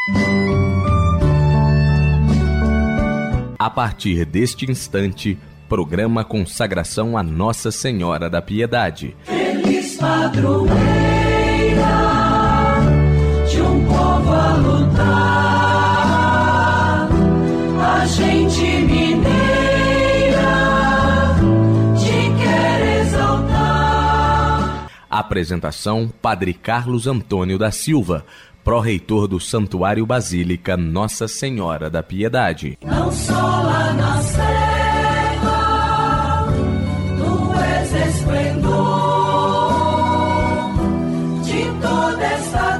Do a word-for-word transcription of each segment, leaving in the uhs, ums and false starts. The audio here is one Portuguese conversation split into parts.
A partir deste instante, programa Consagração a Nossa Senhora da Piedade. Feliz padroeira de um povo a lutar, a gente mineira te quer exaltar. Apresentação: Padre Carlos Antônio da Silva, pró-reitor do Santuário Basílica Nossa Senhora da Piedade. Não só lá na serra, tu és esplendor de toda esta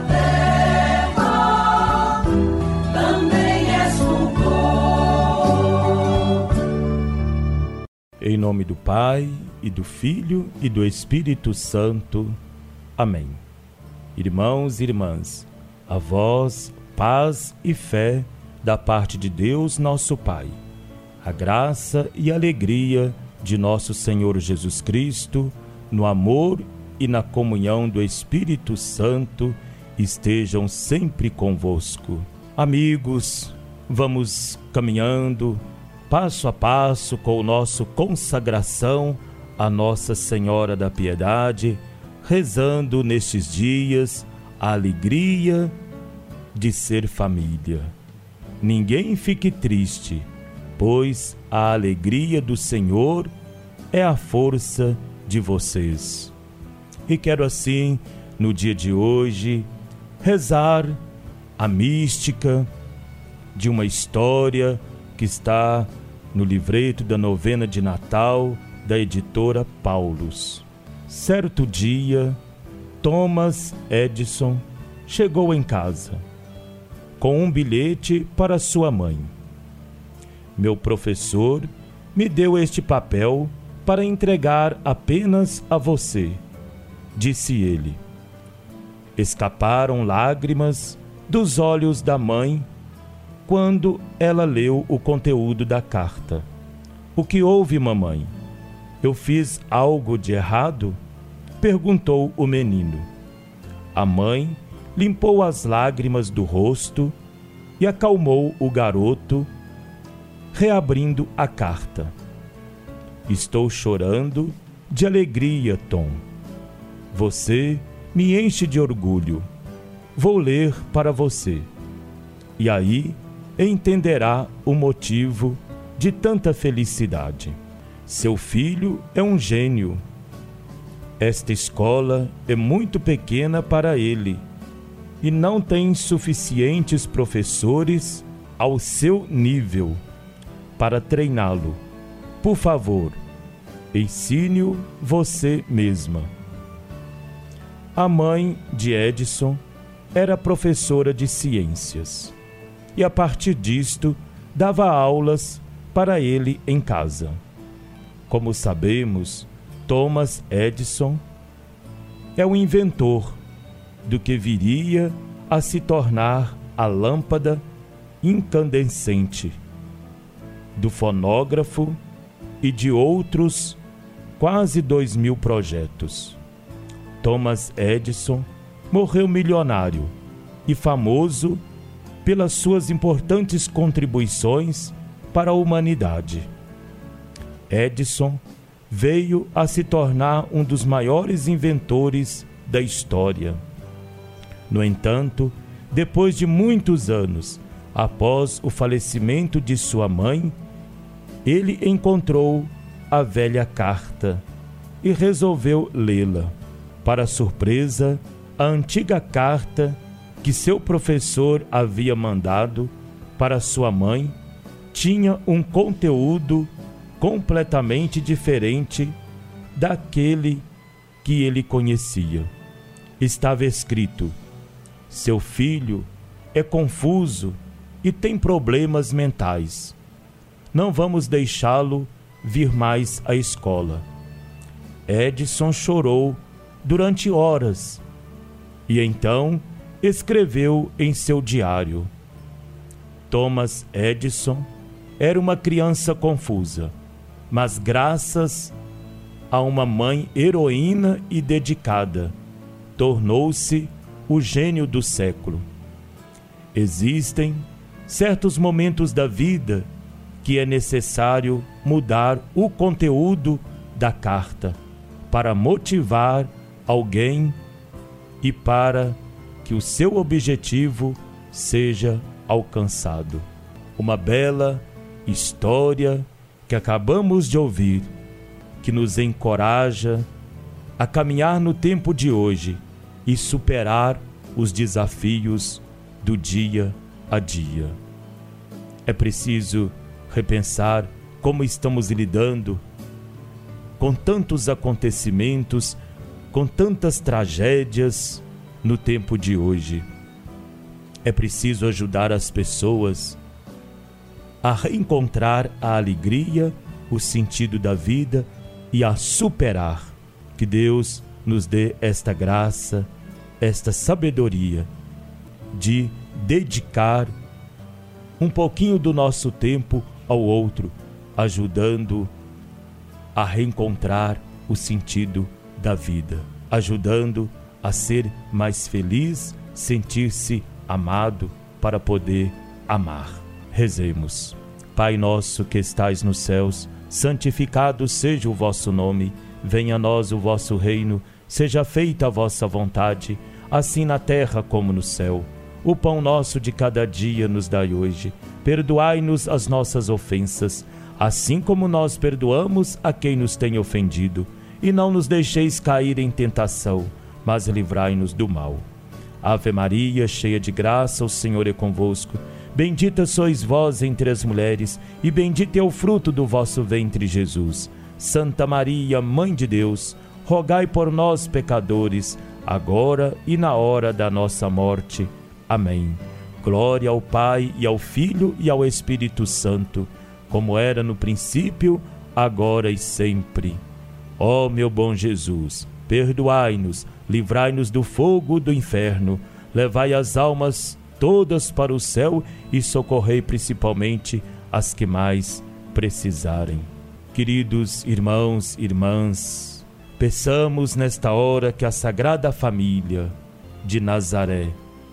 terra, também és fulgor. Em nome do Pai, e do Filho, e do Espírito Santo. Amém. Irmãos e irmãs, a vós, paz e fé da parte de Deus nosso Pai. A graça e alegria de nosso Senhor Jesus Cristo, no amor e na comunhão do Espírito Santo, estejam sempre convosco. Amigos, vamos caminhando passo a passo com o nosso consagração a Nossa Senhora da Piedade, rezando nestes dias a alegria de ser família. Ninguém fique triste, pois a alegria do Senhor é a força de vocês. E quero assim, no dia de hoje, rezar a mística de uma história que está no livreto da novena de Natal da editora Paulus. Certo dia, Thomas Edison chegou em casa com um bilhete para sua mãe. Meu professor me deu este papel para entregar apenas a você, disse ele. Escaparam lágrimas dos olhos da mãe quando ela leu o conteúdo da carta. O que houve, mamãe? Eu fiz algo de errado? Perguntou o menino. A mãe limpou as lágrimas do rosto e acalmou o garoto, reabrindo a carta. Estou chorando de alegria, Tom. Você me enche de orgulho. Vou ler para você. E aí entenderá o motivo de tanta felicidade. Seu filho é um gênio. Esta escola é muito pequena para ele e não tem suficientes professores ao seu nível para treiná-lo. Por favor, ensine-o você mesma. A mãe de Edison era professora de ciências e, a partir disto, dava aulas para ele em casa. Como sabemos, Thomas Edison é o inventor do que viria a se tornar a lâmpada incandescente, do fonógrafo e de outros quase dois mil projetos. Thomas Edison morreu milionário e famoso pelas suas importantes contribuições para a humanidade. Edison veio a se tornar um dos maiores inventores da história. No entanto, depois de muitos anos, após o falecimento de sua mãe, ele encontrou a velha carta e resolveu lê-la. Para surpresa, a antiga carta que seu professor havia mandado para sua mãe tinha um conteúdo completamente diferente daquele que ele conhecia. Estava escrito: seu filho é confuso e tem problemas mentais. Não vamos deixá-lo vir mais à escola. Edison chorou durante horas e então escreveu em seu diário: Thomas Edison era uma criança confusa, mas graças a uma mãe heroína e dedicada, tornou-se o gênio do século. Existem certos momentos da vida que é necessário mudar o conteúdo da carta para motivar alguém e para que o seu objetivo seja alcançado. Uma bela história que acabamos de ouvir, que nos encoraja a caminhar no tempo de hoje e superar os desafios do dia a dia. É preciso repensar como estamos lidando com tantos acontecimentos, com tantas tragédias no tempo de hoje. É preciso ajudar as pessoas a reencontrar a alegria, o sentido da vida e a superar. Que Deus nos dê esta graça, esta sabedoria de dedicar um pouquinho do nosso tempo ao outro, ajudando a reencontrar o sentido da vida, ajudando a ser mais feliz, sentir-se amado para poder amar. Rezemos. Pai nosso que estais nos céus, santificado seja o vosso nome, venha a nós o vosso reino, seja feita a vossa vontade, assim na terra como no céu. O pão nosso de cada dia nos dai hoje, perdoai-nos as nossas ofensas, assim como nós perdoamos a quem nos tem ofendido, e não nos deixeis cair em tentação, mas livrai-nos do mal. Ave Maria, cheia de graça, o Senhor é convosco. Bendita sois vós entre as mulheres, e bendito é o fruto do vosso ventre, Jesus. Santa Maria, Mãe de Deus, rogai por nós, pecadores, agora e na hora da nossa morte. Amém. Glória ao Pai, e ao Filho, e ao Espírito Santo, como era no princípio, agora e sempre. Ó meu bom Jesus, perdoai-nos, livrai-nos do fogo do inferno, levai as almas todas para o céu e socorrei principalmente as que mais precisarem. Queridos irmãos e irmãs, peçamos nesta hora que a Sagrada Família de Nazaré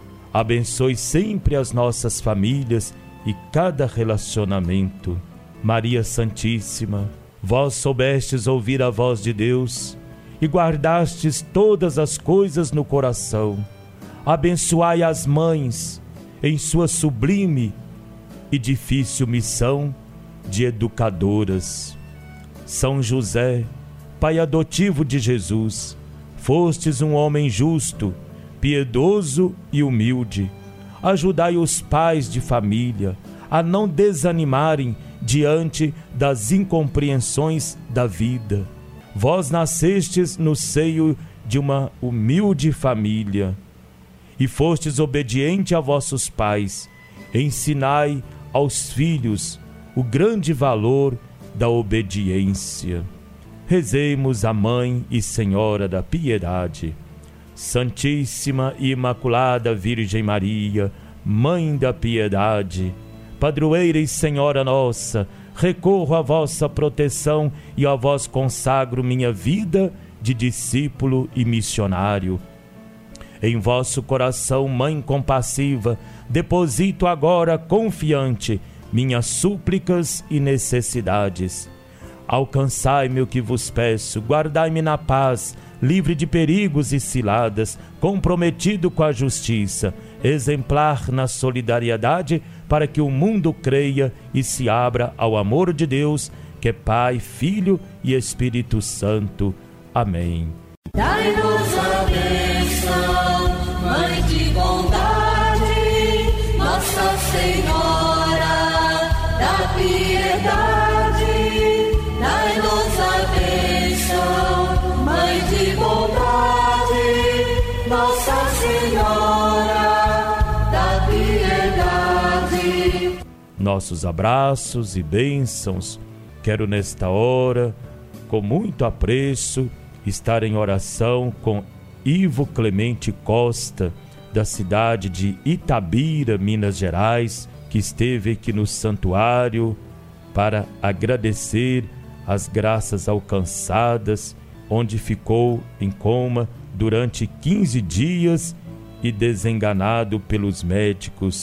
abençoe sempre as nossas famílias e cada relacionamento. Maria Santíssima, vós soubestes ouvir a voz de Deus e guardastes todas as coisas no coração. Abençoai as mães em sua sublime e difícil missão de educadoras. São José, pai adotivo de Jesus, fostes um homem justo, piedoso e humilde. Ajudai os pais de família a não desanimarem diante das incompreensões da vida. Vós nascestes no seio de uma humilde família e fostes obediente a vossos pais. Ensinai aos filhos o grande valor da obediência. Rezemos a Mãe e Senhora da Piedade. Santíssima e Imaculada Virgem Maria, Mãe da Piedade, Padroeira e Senhora nossa, recorro à vossa proteção e a vós consagro minha vida de discípulo e missionário. Em vosso coração, Mãe compassiva, deposito agora confiante minhas súplicas e necessidades. Alcançai-me o que vos peço, guardai-me na paz, livre de perigos e ciladas, comprometido com a justiça, exemplar na solidariedade, para que o mundo creia e se abra ao amor de Deus, que é Pai, Filho e Espírito Santo. Amém. Dai-nos a bênção, Mãe de bondade, Nossa Senhora da Piedade. Dai-nos a bênção, Mãe de bondade, Nossa Senhora da Piedade. Nossos abraços e bênçãos. Quero nesta hora, com muito apreço, estar em oração com Ivo Clemente Costa, da cidade de Itabira, Minas Gerais, que esteve aqui no santuário para agradecer as graças alcançadas, onde ficou em coma durante quinze dias e desenganado pelos médicos.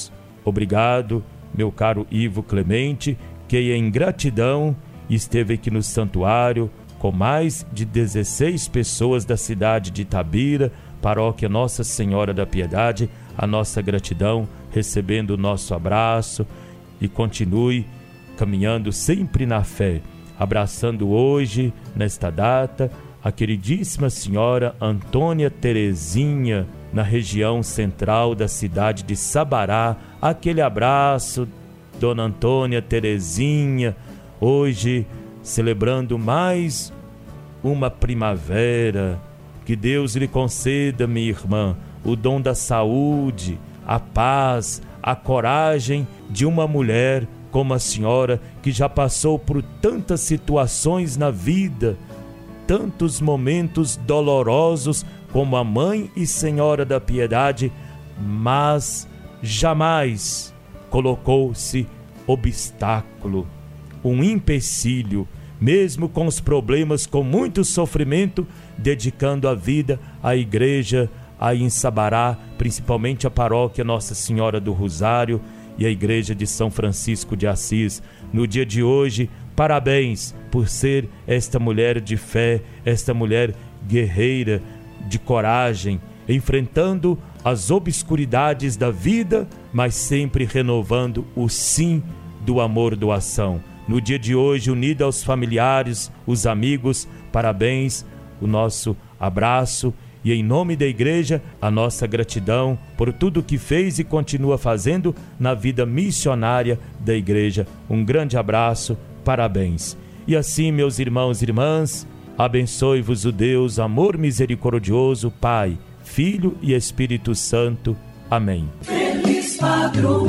Obrigado, meu caro Ivo Clemente, que em gratidão esteve aqui no santuário com mais de dezesseis pessoas da cidade de Itabira, paróquia Nossa Senhora da Piedade. A nossa gratidão, recebendo o nosso abraço, e continue caminhando sempre na fé, abraçando hoje, nesta data, a queridíssima senhora Antônia Terezinha, na região central da cidade de Sabará. Aquele abraço, Dona Antônia Terezinha, hoje celebrando mais uma primavera. Que Deus lhe conceda, minha irmã, o dom da saúde, a paz, a coragem de uma mulher como a senhora, que já passou por tantas situações na vida, tantos momentos dolorosos como a Mãe e Senhora da Piedade, mas jamais colocou-se obstáculo, um empecilho, mesmo com os problemas, com muito sofrimento, dedicando a vida à igreja aí em Sabará, principalmente a paróquia Nossa Senhora do Rosário e a igreja de São Francisco de Assis. No dia de hoje, parabéns por ser esta mulher de fé, esta mulher guerreira, de coragem, enfrentando as obscuridades da vida, mas sempre renovando o sim do amor, doação. No dia de hoje, unida aos familiares, os amigos, parabéns, o nosso abraço e, em nome da igreja, a nossa gratidão por tudo que fez e continua fazendo na vida missionária da igreja. Um grande abraço, parabéns. E assim, meus irmãos e irmãs, abençoe-vos o Deus, amor misericordioso, Pai, Filho e Espírito Santo. Amém. Feliz padroeira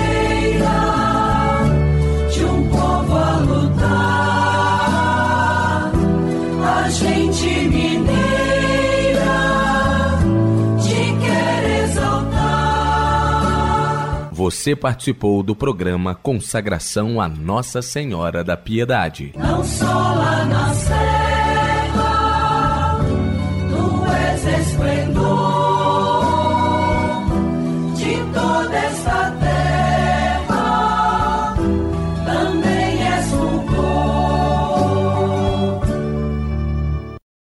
de um povo a lutar, a gente mineira te quer exaltar. Você participou do programa Consagração a Nossa Senhora da Piedade. Não só lá na Sé